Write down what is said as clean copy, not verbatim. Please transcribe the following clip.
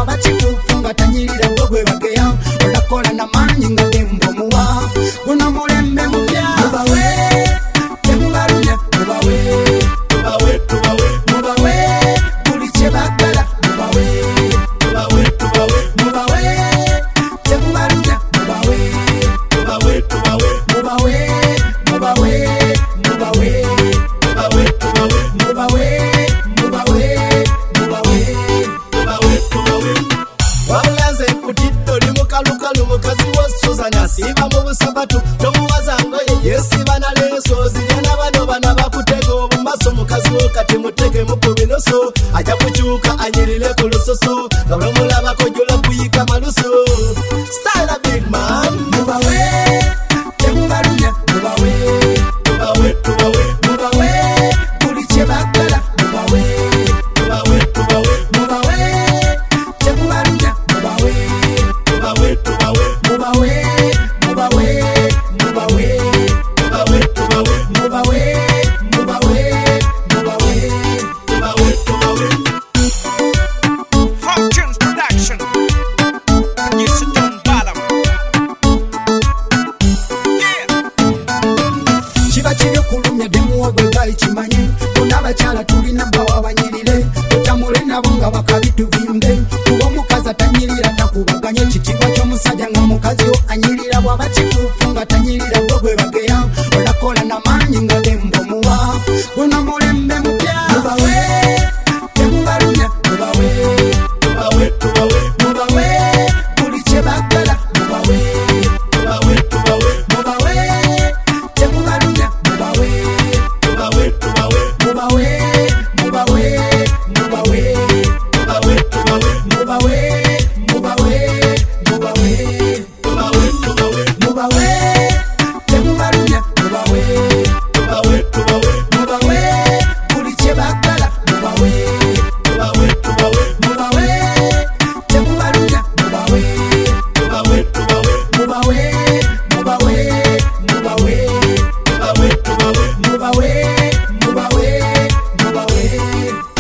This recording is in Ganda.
wabachifufu nga tanyirira gwe bageya olakola na manyi nga dembo muwa guno mulembe mupya mubawe temubalunya mubawe mubawe buli kye bagala mubawe temubalunya mubawe wabulaze kutiddo limukalukalu mukazi wosuzanya siba mu busabatu tomuwaza ngoye yesiba na leso zijana bano bana bakutega obumaso mukazi wo kati mutege mukubinoso ajja kukyuka anyirire ku lususu nga bwemulabako jula kuyika malusu style a big man mubawe temubalunya mubawe buli kye bagala mubawe temubalunya mubawe Fortunes Production. Producer Don Bottom. Yeah. kiba kiri okulumya demuwa gwe gayi kimanye bonna abakyala tulina bawa banyirire tutamule nabo nga bakabi tuvimbe kuba omukazi atanyirira takubaganya ekitiibwa ky'omusajja nga mukazi wo anyirira bw'aba kituufu nga tanyirira gwe bageya olakola na manyi nga dembo muwa guno mulembe mupya mubawe temubalunya mubawe buli kye bagala mubawe temubalunya mubawe temubalunya mubawe buli kye bagala mubawe temubalunya mubawe mubawe